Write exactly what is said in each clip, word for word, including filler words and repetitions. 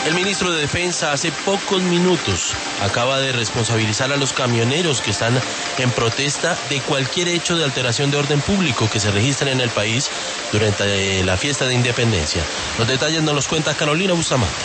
El ministro de Defensa hace pocos minutos acaba de responsabilizar a los camioneros que están en protesta de cualquier hecho de alteración de orden público que se registre en el país durante la fiesta de Independencia. Los detalles nos los cuenta Carolina Bustamante.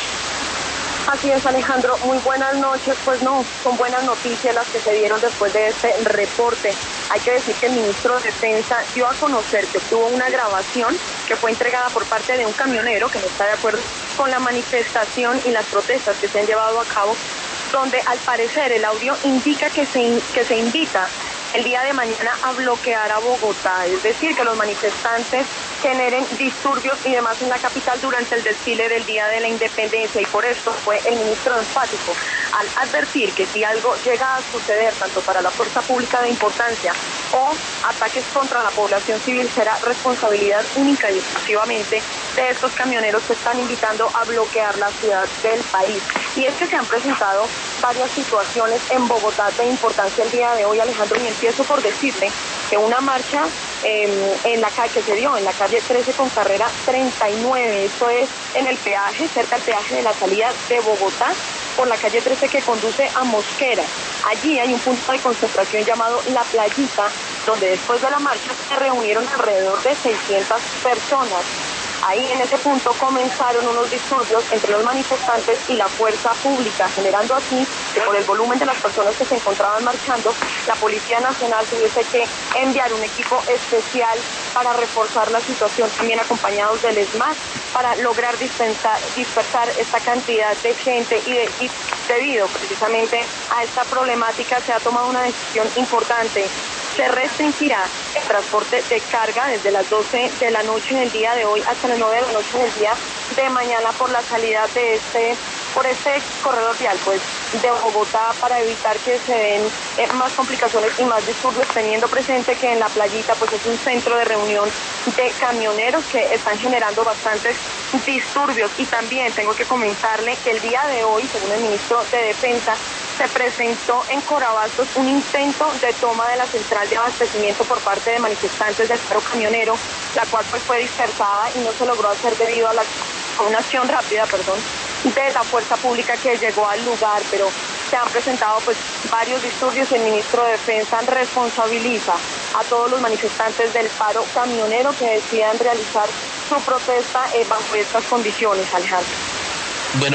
Así es, Alejandro, muy buenas noches. Pues no, son buenas noticias las que se dieron después de este reporte. Hay que decir que el ministro de Defensa dio a conocer que obtuvo una grabación que fue entregada por parte de un camionero que no está de acuerdo con la manifestación y las protestas que se han llevado a cabo, donde al parecer el audio indica que se, que se invita el día de mañana a bloquear a Bogotá, es decir, que los manifestantes generen disturbios y demás en la capital durante el desfile del Día de la Independencia, y por esto fue el ministro enfático al advertir que si algo llega a suceder tanto para la fuerza pública de importancia o ataques contra la población civil, será responsabilidad única y exclusivamente de estos camioneros que están invitando a bloquear la ciudad del país. Y es que se han presentado varias situaciones en Bogotá de importancia el día de hoy, Alejandro, y empiezo por decirte que una marcha eh, en la calle que se dio en la calle trece con carrera treinta y nueve, esto es en el peaje, cerca del peaje de la salida de Bogotá, por la calle trece que conduce a Mosquera. Allí hay un punto de concentración llamado La Playita, donde después de la marcha se reunieron alrededor de seiscientas personas. Ahí en ese punto comenzaron unos disturbios entre los manifestantes y la fuerza pública, generando así que por el volumen de las personas que se encontraban marchando, la Policía Nacional tuviese que enviar un equipo especial para reforzar la situación, también acompañados del ESMAD, para lograr dispensar, dispersar esta cantidad de gente y, de, y debido precisamente a esta problemática se ha tomado una decisión importante. Se restringirá el transporte de carga desde las doce de la noche del día de hoy hasta las nueve de la noche del día de mañana por la salida de este, por este corredor vial, pues, de Bogotá, para evitar que se den eh, más complicaciones y más disturbios, teniendo presente que en La Playita pues es un centro de reunión de camioneros que están generando bastantes disturbios. Y también tengo que comentarle que el día de hoy, según el ministro de Defensa, se presentó en Corabastos un intento de toma de la central de abastecimiento por parte de manifestantes del paro camionero, la cual pues fue dispersada y no se logró hacer debido a, la, a una acción rápida, perdón, de la fuerza pública que llegó al lugar, pero se han presentado pues varios disturbios y el ministro de Defensa responsabiliza a todos los manifestantes del paro camionero que decidan realizar su protesta eh, bajo estas condiciones, Alejandro.